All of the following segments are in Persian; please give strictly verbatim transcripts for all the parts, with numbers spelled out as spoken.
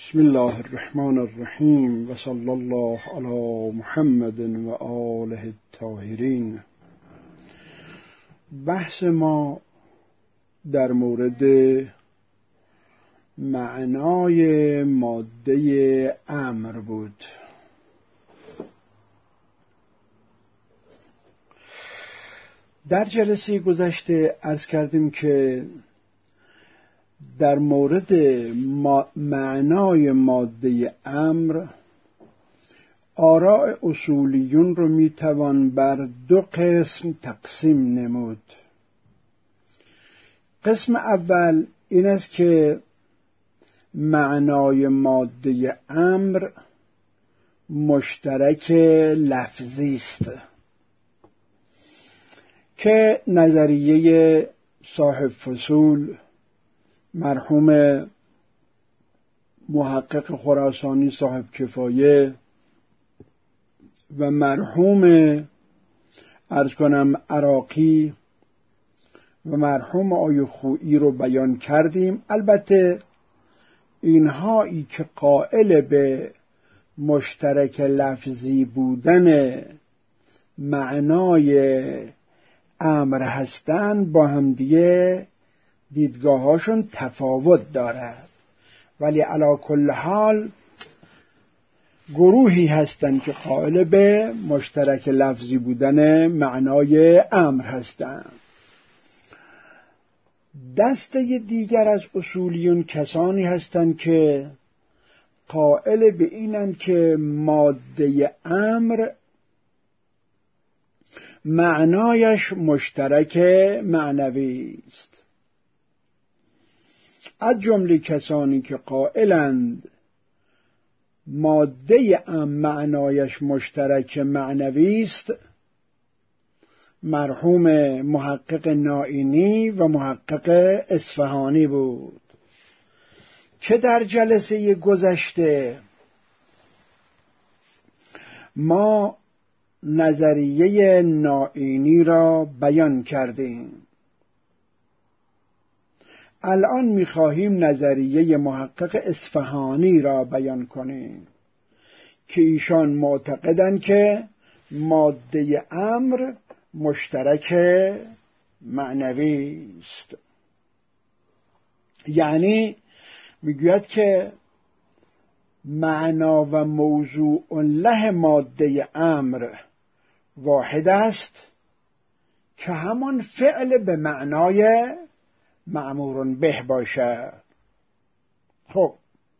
بسم الله الرحمن الرحیم و صلی الله علی محمد و آله الطاهرین. بحث ما در مورد معنای ماده امر بود. در جلسه گذشته عرض کردیم که در مورد معنای ماده امر آراء اصولیون رو میتوان بر دو قسم تقسیم نمود. قسم اول این است که معنای ماده امر مشترک لفظی است که نظریه صاحب فصول مرحوم محقق خراسانی صاحب کفایه و مرحوم عرض کنم عراقی و مرحوم آی خویی رو بیان کردیم. البته اینهایی که قائل به مشترک لفظی بودن معنای امر هستند با همدیگه دیدگاهاشون تفاوت دارد، ولی علی کل حال گروهی هستند که قائل به مشترک لفظی بودن معنای امر هستند. دسته دیگر از اصولیون کسانی هستند که قائل به اینند که ماده امر معنایش مشترک معنوی است. از جمله کسانی که قائلند ماده امر معنایش مشترک معنوی است مرحوم محقق نائینی و محقق اصفهانی بود که در جلسه گذشته ما نظریه نائینی را بیان کردیم. الان می‌خواهیم نظریه محقق اصفهانی را بیان کنیم که ایشان معتقدند که ماده امر مشترک معنوی است. یعنی میگوید که معنا و موضوع له ماده امر واحد است که همان فعل به معنای مأمور به باشد. خب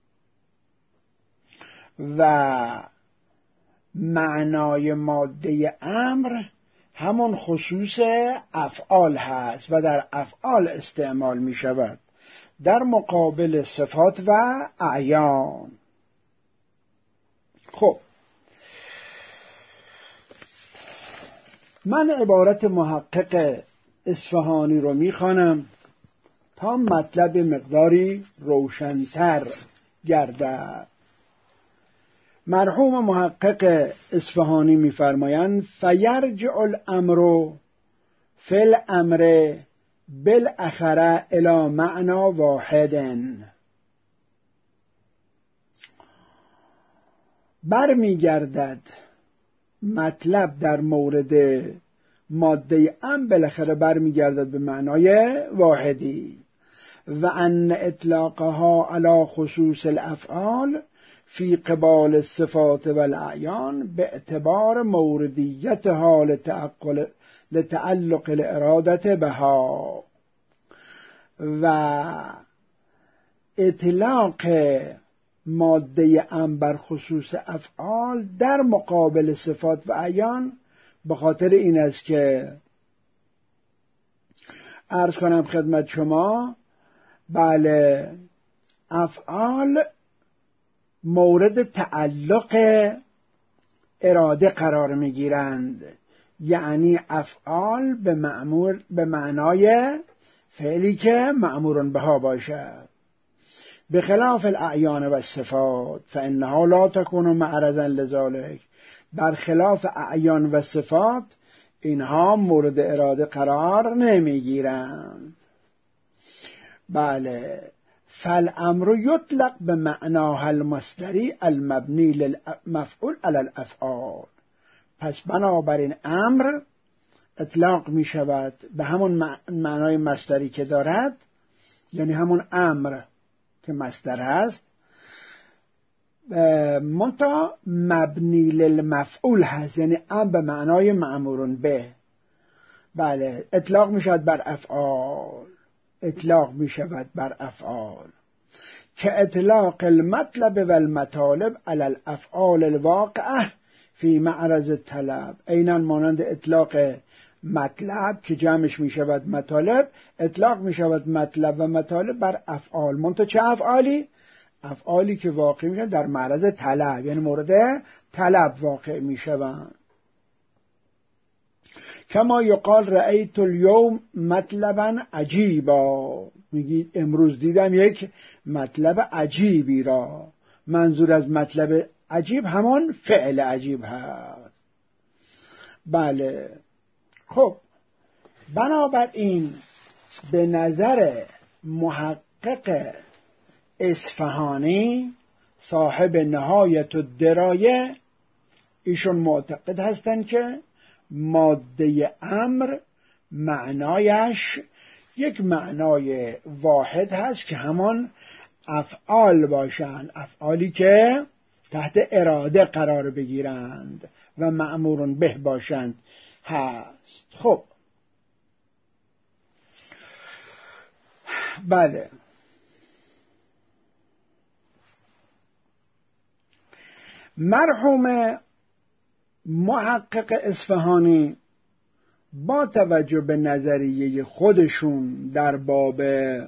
و معنای ماده امر همون خصوص افعال هست و در افعال استعمال می شود در مقابل صفات و اعیان. خب من عبارت محقق اصفهانی رو می خوانم تا مطلب مقداری روشن‌تر گردد. مرحوم محقق اصفهانی می‌فرمایند فیرجع الامر فی الامر بالاخره الی معنی واحد. برمیگردد مطلب در مورد ماده ام بالاخره برمیگردد به معنای واحدی و ان اطلاقها علی خصوص الافعال فی قبال الصفات والاعیان به اعتبار موردیت حال لتعلق الارادت بها و اطلاق ماده ام بر خصوص افعال در مقابل صفات و اعیان به خاطر این است که عرض کنم خدمت شما بله افعال مورد تعلق اراده قرار میگیرند، یعنی افعال به مأمور به معنای فعلی که مأمور بها باشد، به خلاف الاعیان و الصفات فانها لا تكون معرضا لذلك. برخلاف اعیان و صفات اینها مورد اراده قرار نمیگیرند. بله فالامر یطلق به معناه المصدری المبنی للمفعول علی الافعال. پس بنابراین امر اطلاق می شود به همون معنای مصدری که دارد، یعنی همون امر که مصدر هست، منتها مبنی للمفعول هست، یعنی امر به معنای مأمورون به. بله، اطلاق می شود بر افعال، اطلاق می شود بر افعال که اطلاق المطلب و المطالب علی الافعال الواقعه فی معرض طلب، عیناً مانند اطلاق مطلب که جمعش می شود مطالب، اطلاق می شود مطلب و مطالب بر افعال، منتها چه افعالی؟ افعالی که واقع می شود در معرض طلب، یعنی مورد طلب واقع می شوند. کما یقال رأیت الیوم مطلبا عجیبا، میگید امروز دیدم یک مطلب عجیبی را. منظور از مطلب عجیب همون فعل عجیب هست. بله، خب بنابراین به نظر محقق اصفهانی صاحب نهایت الدرایه، ایشون معتقد هستند که ماده امر معنایش یک معنای واحد هست که همان افعال باشند، افعالی که تحت اراده قرار بگیرند و مأمورون به باشند هست. خب بله، مرحوم محقق اصفهانی با توجه به نظریه خودشون در باب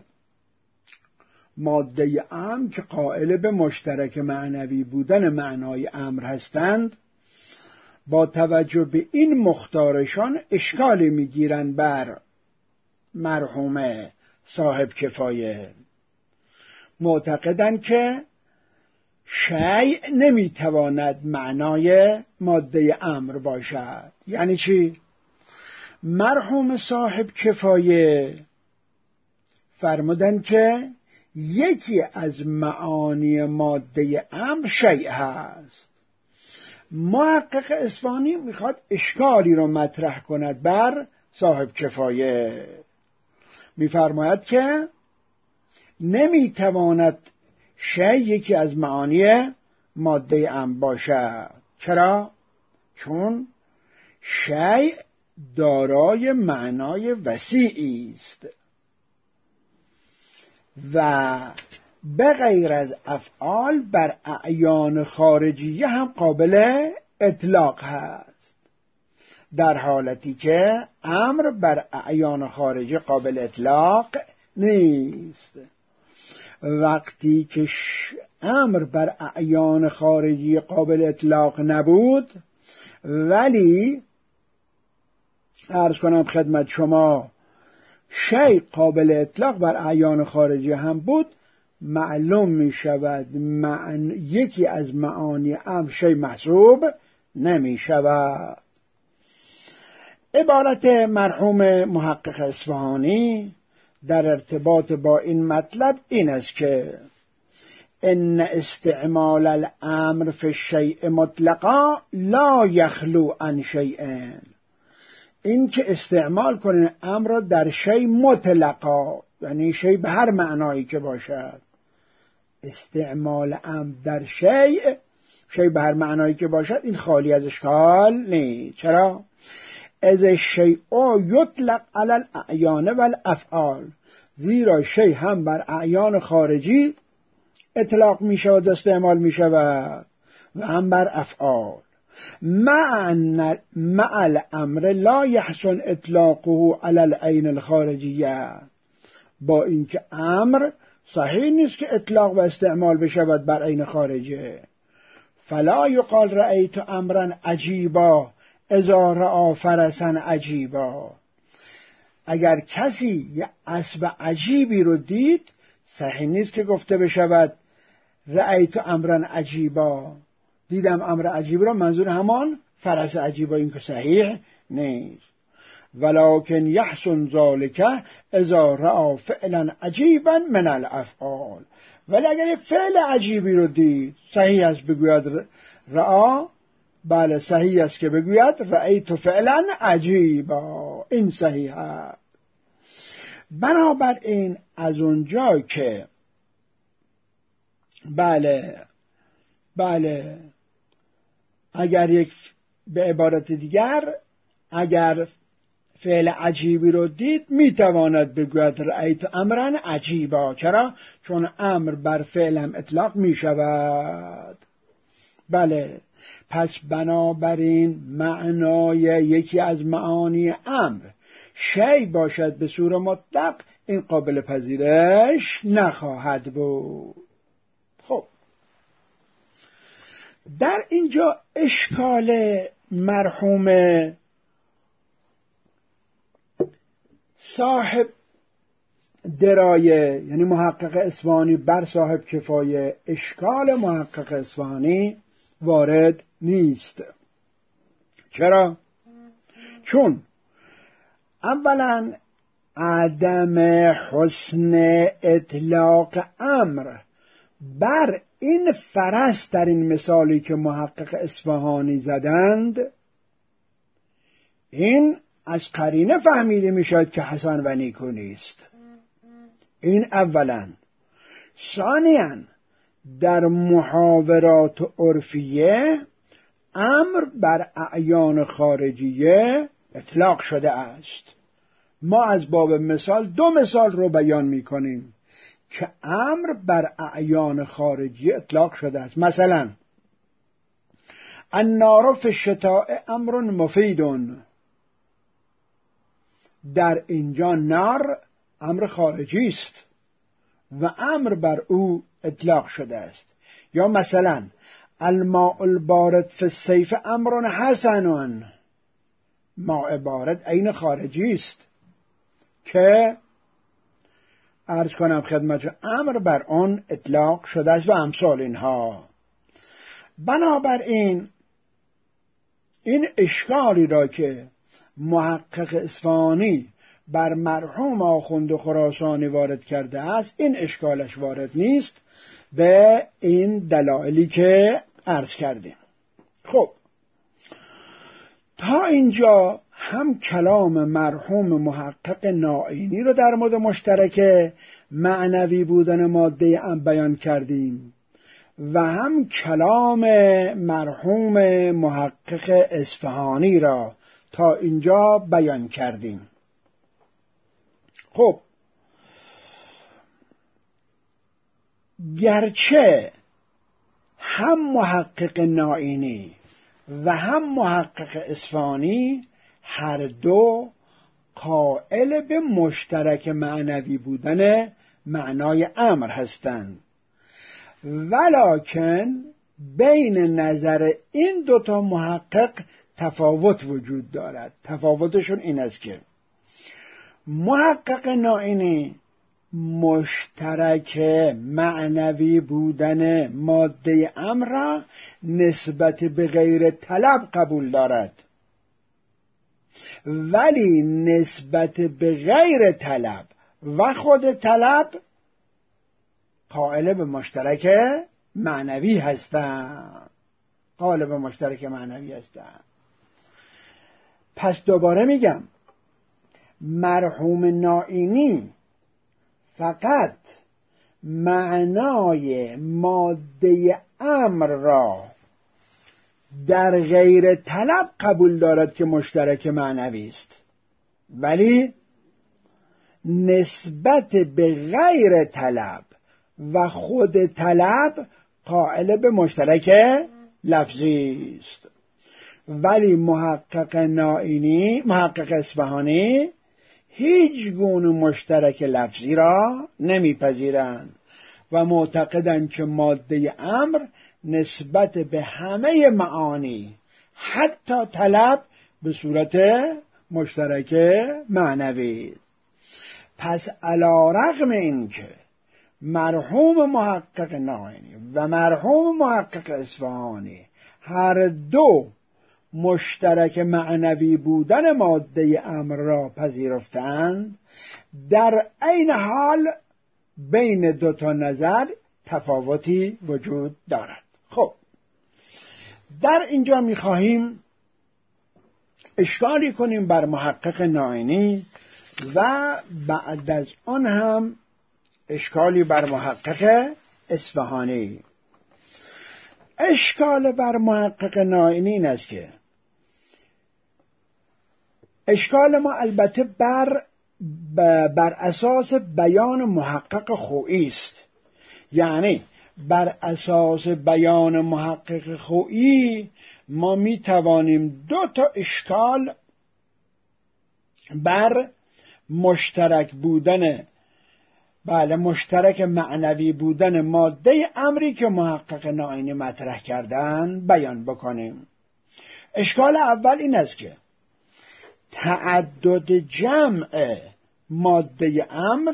ماده امر که قائل به مشترک معنوی بودن معنای امر هستند، با توجه به این مختارشان اشکالی میگیرند بر مرحوم صاحب کفایه. معتقدند که شیء نمیتواند معنای ماده امر باشد. یعنی چی؟ مرحوم صاحب کفایه فرمودند که یکی از معانی ماده امر شیء هست. محقق اصفهانی میخواد اشکالی رو مطرح کند بر صاحب کفایه. میفرماید که نمیتواند شیء یکی از معانی ماده امر باشد. چرا؟ چون شیء دارای معنای وسیعی است و به غیر از افعال بر اعیان خارجیه هم قابل اطلاق هست، در حالتی که امر بر اعیان خارجی قابل اطلاق نیست. وقتی که امر بر اعیان خارجی قابل اطلاق نبود، ولی عرض کنم خدمت شما شیء قابل اطلاق بر اعیان خارجی هم بود، معلوم می شود معن... یکی از معانی امر شیء محسوب نمی شود. عبارت مرحوم محقق اصفهانی در ارتباط با این مطلب این است که ان استعمال الامر فی الشیء مطلقا لا یخلو عن شیء، این که استعمال کنین امر را در شیء مطلقا، یعنی شیء به هر معنایی که باشد، استعمال امر در شیء، شیء به هر معنایی که باشد، این خالی از اشکال نیست. چرا؟ از الشیء یطلق علی الاعیان والافعال، زیرا شیء هم بر اعیان خارجی اطلاق می شود، استعمال می شود، و هم بر افعال. مع الامر لا یحسن اطلاقه علی العین الخارجیه، با اینکه امر صحیح نیست که اطلاق و استعمال بشود بر عین خارجه. فلا یقال رأیت امرا عجیبا اذا رأى فرسا عجیبا، اگر کسی یه اسب عجیبی رو دید، صحیح نیست که گفته بشود رأیت امرا عجیبا، دیدم امر عجیب را، منظور همان فرس عجیبا، این که صحیح نیست. ولکن یحسن ذالک اذا رأى فعلا عجیبا من الافعال. ولی اگر فعل عجیبی رو دید صحیح است بگوید رأى، بله صحیح است که بگوید رأیت فعلا عجیبا، این صحیح است. بنابراین از اونجا که بله بله اگر یک به عبارت دیگر اگر فعل عجیبی رو دید میتواند بگوید رأیت امرا عجیبا. چرا؟ چون امر بر فعلم اطلاق میشود. بله، پس بنابراین معنای یکی از معانی امر شی باشد به صورت مطلق، این قابل پذیرش نخواهد بود. خب در اینجا اشکال مرحوم صاحب درایه یعنی محقق اصفهانی بر صاحب کفایه، اشکال محقق اصفهانی وارد نیست. چرا؟ چون اولا عدم حسن اطلاق امر بر این فرض در این مثالی که محقق اصفهانی زدند، این از قرینه فهمیده می شود که حسن و نیکو نیست. این اولا. ثانیاً در محاورات عرفیه امر بر اعیان خارجیه اطلاق شده است. ما از باب مثال دو مثال رو بیان می کنیم که امر بر اعیان خارجی اطلاق شده است. مثلا النار فی الشتاء امر مفید، در اینجا نار امر خارجی است و امر بر او اطلاق شده است. یا مثلا الماء البارد فی الصیف امر حسن، ماء بارد عین خارجی است که عرض کنم خدمت امر بر آن اطلاق شده است و امثال اینها. بنابراین این اشکالی را که محقق اصفهانی بر مرحوم آخوند خراسانی وارد کرده است، این اشکالش وارد نیست به این دلایلی که عرض کردیم. خب تا اینجا هم کلام مرحوم محقق نائینی رو در مورد مشترک معنوی بودن ماده ام بیان کردیم و هم کلام مرحوم محقق اصفهانی را تا اینجا بیان کردیم. خب گرچه هم محقق نائینی و هم محقق اصفهانی هر دو قائل به مشترک معنوی بودن معنای امر هستند، ولکن بین نظر این دوتا محقق تفاوت وجود دارد. تفاوتشون این است که محقق نائینی مشترک معنوی بودن ماده امر را نسبت به غیر طلب قبول دارد، ولی نسبت به غیر طلب و خود طلب قائل به مشترک معنوی هستند. قائل به مشترک معنوی هستند. پس دوباره میگم مرحوم نائینی فقط معنای ماده امر را در غیر طلب قبول دارد که مشترک معنوی است، ولی نسبت به غیر طلب و خود طلب قائل به مشترک لفظی است. ولی محقق نائینی، محقق اصفهانی هیچ گونه مشترک لفظی را نمیپذیرند و معتقدند که ماده امر نسبت به همه معانی حتی طلب به صورت مشترک معنوی. پس علی رغم این که مرحوم محقق نائینی و مرحوم محقق اصفهانی هر دو مشترک معنوی بودن ماده امر را پذیرفتند، در عین حال بین دو تا نظر تفاوتی وجود دارد. خب در اینجا می‌خواهیم اشکالی کنیم بر محقق نائینی و بعد از آن هم اشکالی بر محقق اصفهانی. اشکال بر محقق نائینی این است که اشکال ما البته بر بر اساس بیان محقق خویی است، یعنی بر اساس بیان محقق خویی ما می توانیم دو تا اشکال بر مشترک بودن بله مشترک معنوی بودن ماده امری که محقق نائینی مطرح کردن بیان بکنیم. اشکال اول این است که تعدد جمع ماده امر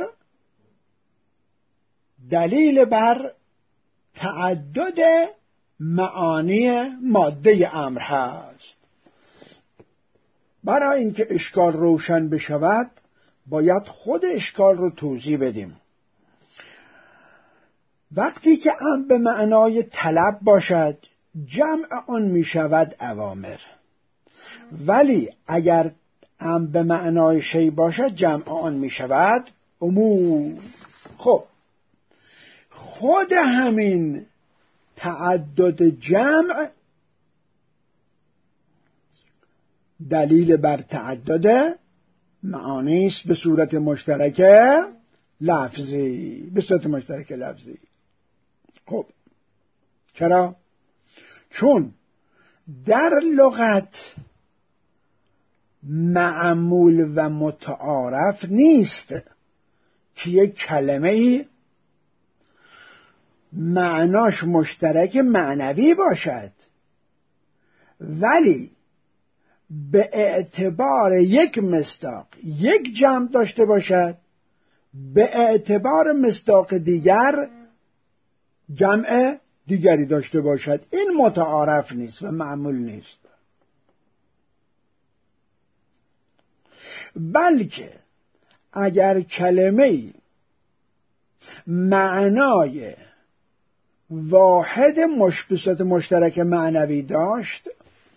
دلیل بر تعدد معانی ماده امر هست. برای اینکه اشکال روشن بشود باید خود اشکال رو توضیح بدیم. وقتی که امر به معنای طلب باشد جمع آن می شود اوامر، ولی اگر امر به معنای شی باشد جمع آن می شود امور. خب خود همین تعدد جمع دلیل بر تعدد معانی است به صورت مشترک لفظی به صورت مشترک لفظی. خب چرا؟ چون در لغت معمول و متعارف نیست که یک کلمه ای معناش مشترک معنوی باشد ولی به اعتبار یک مصداق یک جمع داشته باشد، به اعتبار مصداق دیگر جمع دیگری داشته باشد. این متعارف نیست و معمول نیست، بلکه اگر کلمه معنای واحد مشبسات مشترک معنوی داشت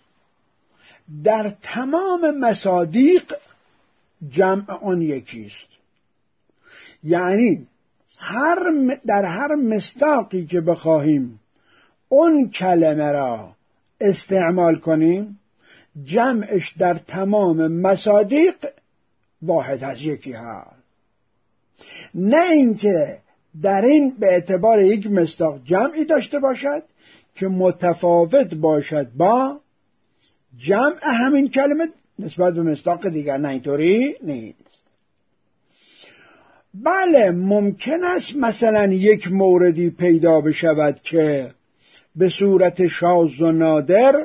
در تمام مصادیق جمع آن یکیست. یعنی هر در هر مصداقی که بخواهیم اون کلمه را استعمال کنیم جمعش در تمام مصادیق واحد از یکی هست، نه اینکه در این به اعتبار یک مصداق جمعی داشته باشد که متفاوت باشد با جمع همین کلمه نسبت به مصداق دیگر. نه اینطوری نیست. بله ممکن است مثلا یک موردی پیدا بشود که به صورت شاذ و نادر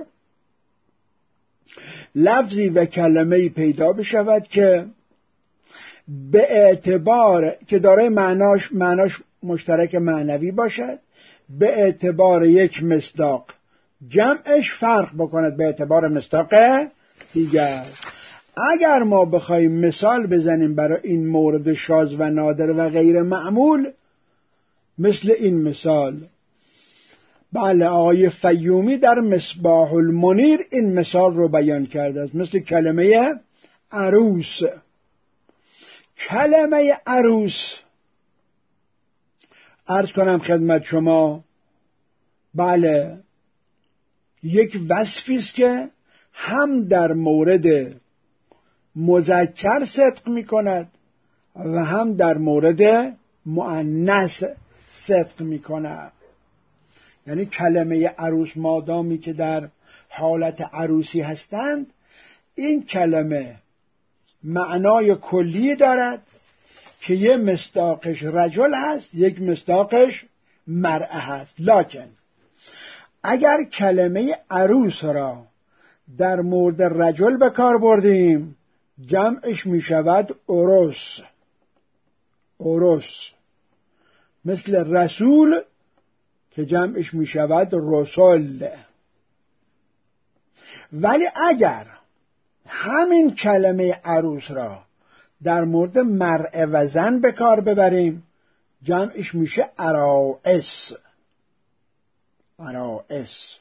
لفظی و کلمه‌ای پیدا بشود که به اعتبار که دارای معناش معناش مشترک معنوی باشد، به اعتبار یک مصداق جمعش فرق بکند به اعتبار مصداق دیگر. اگر ما بخوایم مثال بزنیم برای این مورد شاذ و نادر و غیر معمول، مثل این مثال، بله آقای فیومی در مصباح المنیر این مثال رو بیان کرده است، مثل کلمه عروس. کلمه عروس عرض کنم خدمت شما، بله یک وصفی است که هم در مورد مذکر صدق می کند و هم در مورد مؤنث صدق می کند. یعنی کلمه عروس مادامی که در حالت عروسی هستند این کلمه معنای کلی دارد که یه مصداقش رجل هست یک مصداقش مرأة هست. لکن اگر کلمه عروس را در مورد رجل به کار بردیم جمعش می شود عروس. عروس مثل رسول که جمعش می شود رسول. ولی اگر همین کلمه عروس را در مورد مرء و زن به کار ببریم جمعش میشه عرائس. عرائس.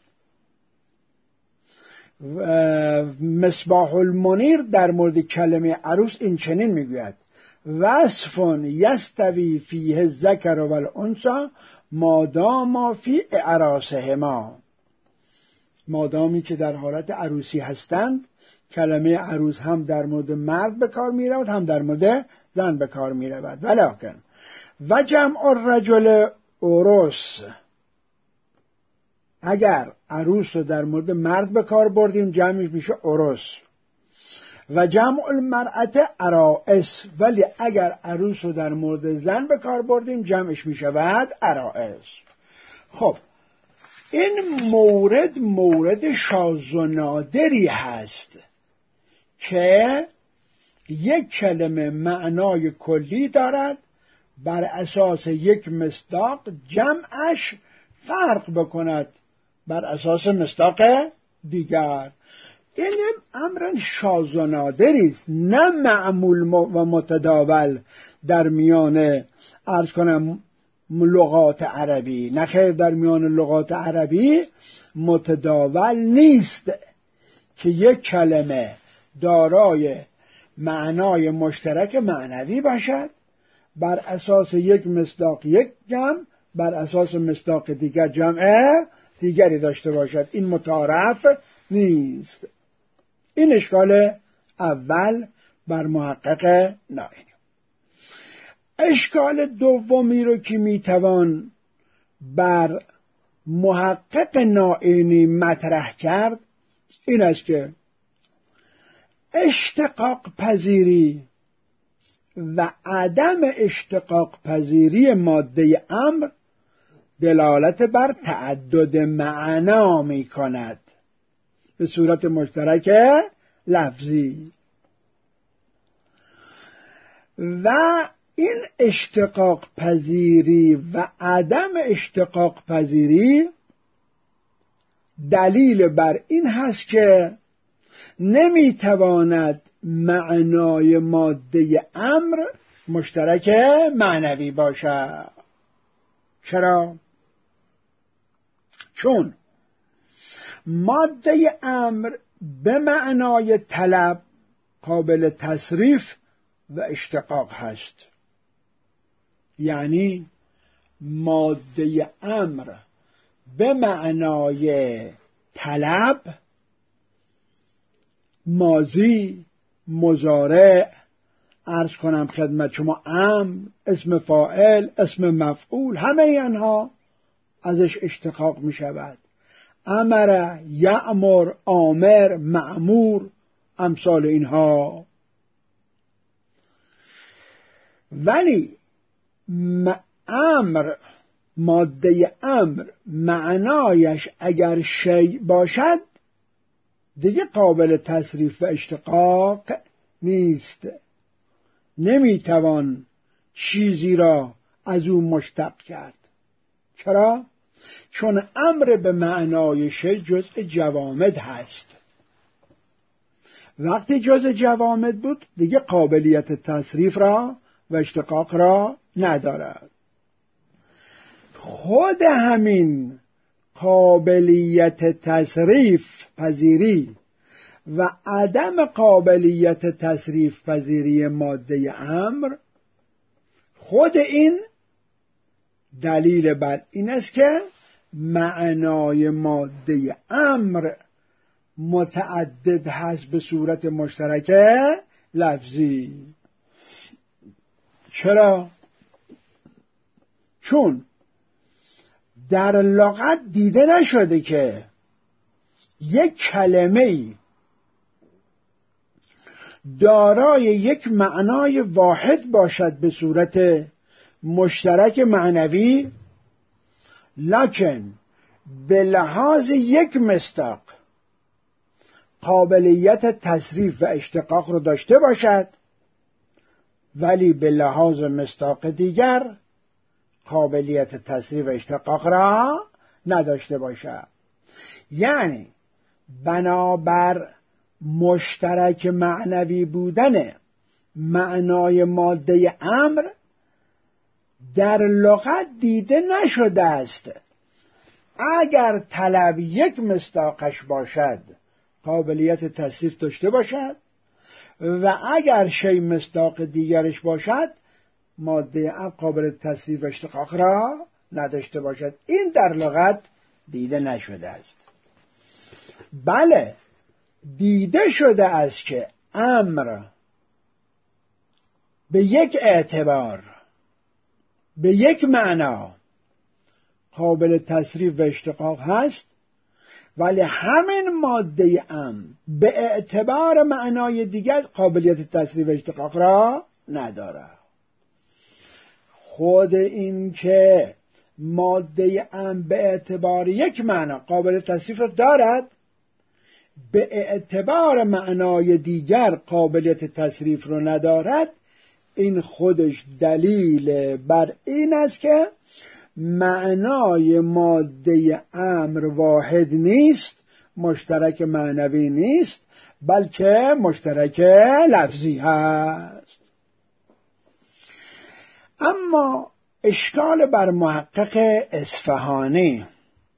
مصباح المنیر در مورد کلمه عروس این چنین میگوید: وصف یستوی فیه الذکر و الانثی مادام فی اعراسهما. مادامی که در حالت عروسی هستند کلمه عروس هم در مورد مرد به کار می رود هم در مورد زن به کار می رود. ولکن و جمع الرجل عروس، اگر عروس رو در مورد مرد به کار بردیم جمعش میشه عروس. و جمع المرأة عرائس، ولی اگر عروس رو در مورد زن به کار بردیم جمعش میشه بعد عرائس. خب این مورد مورد شاذ و نادری هست که یک کلمه معنای کلی دارد، بر اساس یک مصداق جمعش فرق بکند بر اساس مصداق دیگر. این امر شاذ و نادری است، نه معمول و متداول در میان عرض کنم لغات عربی. نه خیر، در میان لغات عربی متداول نیست که یک کلمه دارای معنای مشترک معنوی باشد، بر اساس یک مصداق یک جمع، بر اساس مصداق دیگر جمع دیگری داشته باشد. این متعارف نیست. این اشکال اول بر محقق نائینی. اشکال دومی رو که میتوان بر محقق نائینی مطرح کرد این است که اشتقاق پذیری و عدم اشتقاق پذیری ماده امر دلالت بر تعدد معنا می کند به صورت مشترک لفظی، و این اشتقاق پذیری و عدم اشتقاق پذیری دلیل بر این هست که نمیتواند معنای ماده امر مشترک معنوی باشد. چرا؟ چون ماده امر به معنای طلب قابل تصریف و اشتقاق هست. یعنی ماده امر به معنای طلب ماضی، مضارع، عرض کنم خدمت شما امر، اسم فاعل، اسم مفعول، همه اینها ازش اشتقاق می شود. امر، یأمر، آمر، مأمور، امثال اینها. ولی امر، ماده امر معنایش اگر شیء باشد دیگه قابل تصریف و اشتقاق نیست. نمیتوان چیزی را از او مشتق کرد. چرا؟ چون امر به معنای شیء جزء جوامد هست. وقتی جزء جوامد بود دیگه قابلیت تصریف را و اشتقاق را ندارد. خود همین قابلیت تصریف پذیری و عدم قابلیت تصریف پذیری ماده امر، خود این دلیل بر این است که معنای ماده امر متعدد هست به صورت مشترک لفظی. چرا؟ چون در لغت دیده نشده که یک کلمه دارای یک معنای واحد باشد به صورت مشترک معنوی، لکن به لحاظ یک مصداق قابلیت تصریف و اشتقاق رو داشته باشد، ولی به لحاظ مصداق دیگر قابلیت تصریف و اشتقاق را نداشته باشد. یعنی بنابر مشترک معنوی بودن معنای ماده امر در لغت دیده نشده است. اگر طلب یک مصداقش باشد قابلیت تصریف داشته باشد و اگر شی مصداق دیگرش باشد ماده امر قابل تصریف و اشتقاق را نداشته باشد. این در لغت دیده نشده است. بله دیده شده است که امر به یک اعتبار به یک معنا قابل تصریف و اشتقاق هست، ولی همین ماده امر به اعتبار معنای دیگر قابلیت تصریف و اشتقاق را نداره. خود این که ماده امر به اعتبار یک معنا قابل تصریف را دارد، به اعتبار معنای دیگر قابلیت تصریف را ندارد، این خودش دلیل بر این است که معنای ماده امر واحد نیست، مشترک معنوی نیست، بلکه مشترک لفظی هست. اما اشکال بر محقق اصفهانی،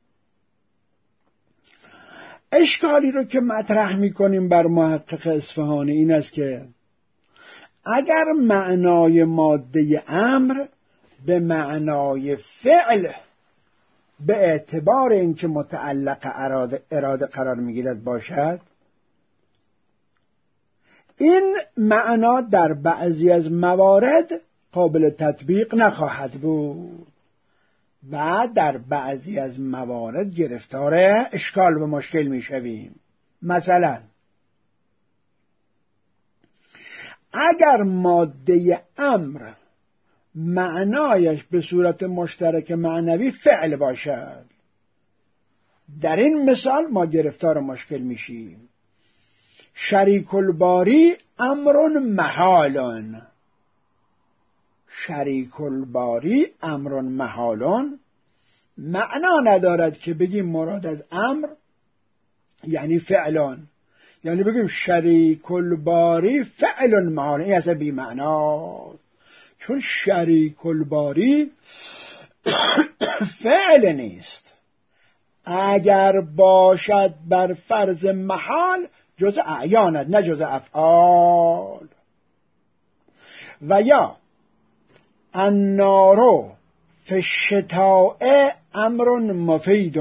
اشکالی رو که مطرح میکنیم بر محقق اصفهانی این است که اگر معنای ماده امر به معنای فعل به اعتبار اینکه متعلق اراده, اراده قرار میگیرد باشد، این معنا در بعضی از موارد قابل تطبیق نخواهد بود و در بعضی از موارد گرفتار اشکال و مشکل میشویم. مثلا اگر ماده امر معنایش به صورت مشترک معنوی فعل باشد، در این مثال ما گرفتار مشکل میشیم. شریک الباری امر محال، شریک الباری امر محال معنا ندارد که بگیم مراد از امر یعنی فعلان، یعنی بگیم شریک الباری فعل محال، این اصلا بی معناست، چون شریک الباری فعل نیست. اگر باشد بر فرض محال جز اعیانت نه جز افعال. و یا النار فی الشتاء امر مفید،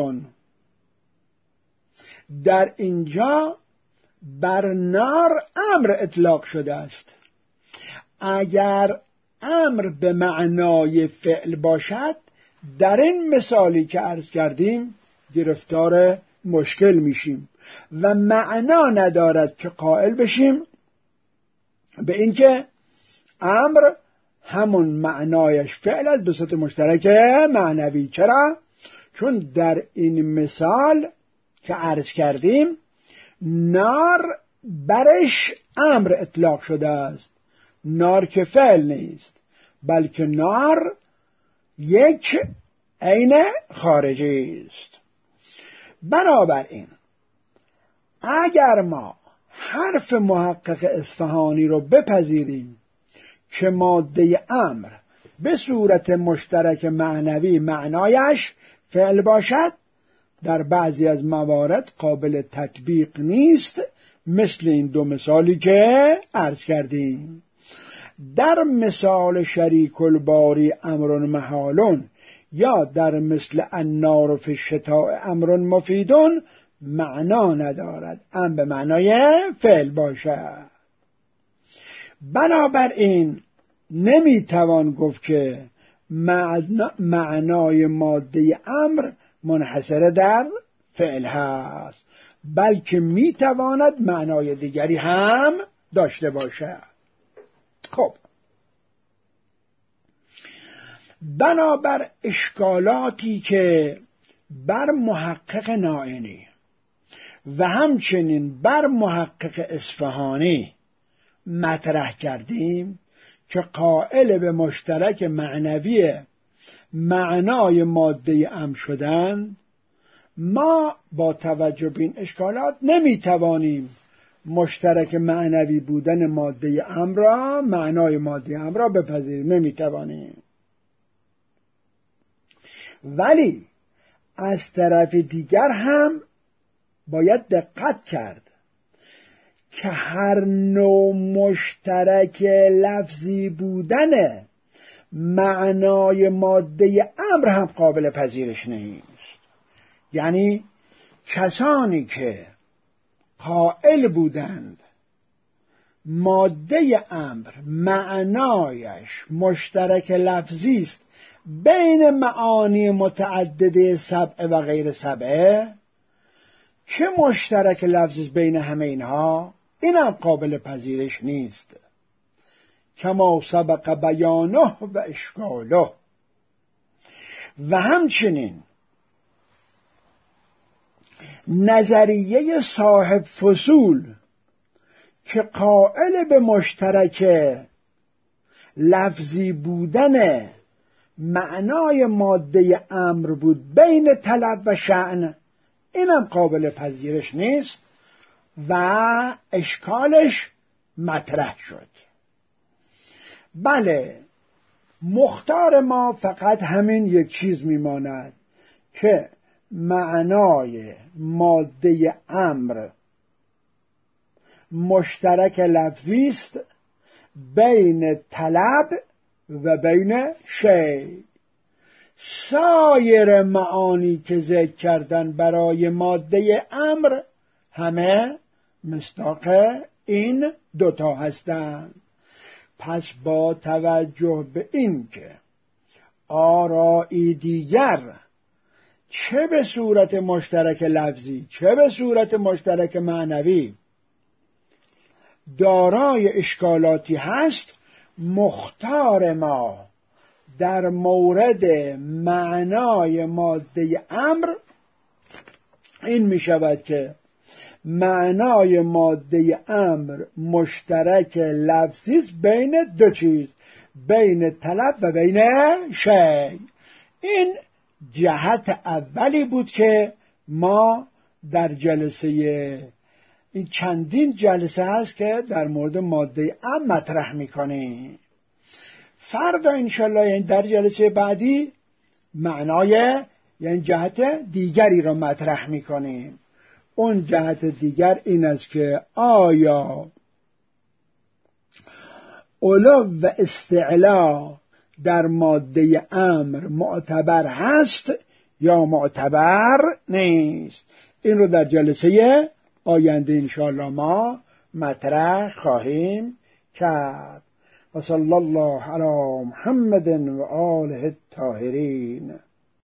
در اینجا بر نار امر اطلاق شده است. اگر امر به معنای فعل باشد، در این مثالی که عرض کردیم گرفتار مشکل میشیم و معنا ندارد که قائل بشیم به اینکه امر همون معنایش فعل است به صورت مشترک معنوی. چرا؟ چون در این مثال که عرض کردیم نار برش امر اطلاق شده است، نار که فعل نیست بلکه نار یک عین خارجی است. بنابراین اگر ما حرف محقق اصفهانی رو بپذیریم که ماده امر به صورت مشترک معنوی معنایش فعل باشد، در بعضی از موارد قابل تطبیق نیست، مثل این دو مثالی که عرض کردیم. در مثال شریک الباری امر محالون یا در مثل النار فی الشتاء امر مفیدون معنا ندارد، ام به معنای فعل باشد. بنابراین نمیتوان گفت که معنای ماده امر منحصر در فعل هست، بلکه میتواند معنای دیگری هم داشته باشد. خب بنابر اشکالاتی که بر محقق نائینی و همچنین بر محقق اصفهانی مطرح کردیم که قائل به مشترک معنوی معنای ماده امر شدن ما با توجه به این اشکالات نمیتوانیم مشترک معنوی بودن ماده امر را، معنای ماده امر را بپذیریم، نمیتوانیم. ولی از طرف دیگر هم باید دقت کرد که هر نوع مشترک لفظی بودن معنای ماده امر هم قابل پذیرش نیست. یعنی کسانی که قائل بودند ماده امر معنایش مشترک لفظی است بین معانی متعدده سبع و غیر سبعه، که مشترک لفظی بین همه اینها، این هم قابل پذیرش نیست. کما سبق بیانه و اشکاله. و همچنین نظریه صاحب فصول که قائل به مشترک لفظی بودن معنای ماده امر بود بین طلب و شأن، اینم قابل پذیرش نیست و اشکالش مطرح شد. بله، مختار ما فقط همین یک چیز میماند که معنای ماده امر مشترک لفظی است بین طلب و بین شی. سایر معانی که ذکر کردن برای ماده امر همه مصداق این دوتا هستند. پس با توجه به این که آرائی دیگر چه به صورت مشترک لفظی چه به صورت مشترک معنوی دارای اشکالاتی هست، مختار ما در مورد معنای ماده امر این می شود که معنای ماده امر مشترک لفظی است بین دو چیز، بین طلب و بین شی. این جهت اولی بود که ما در جلسه این چندین جلسه هست که در مورد ماده امر مطرح میکنیم. فردا انشالله یعنی در جلسه بعدی معنای یعنی جهت دیگری را مطرح میکنیم. اون جهت دیگر این است که آیا علو و استعلا در ماده امر معتبر هست یا معتبر نیست. این رو در جلسه آینده انشاءالله ما مطرح خواهیم کرد. و صلی الله علی محمد و آله الطاهرین.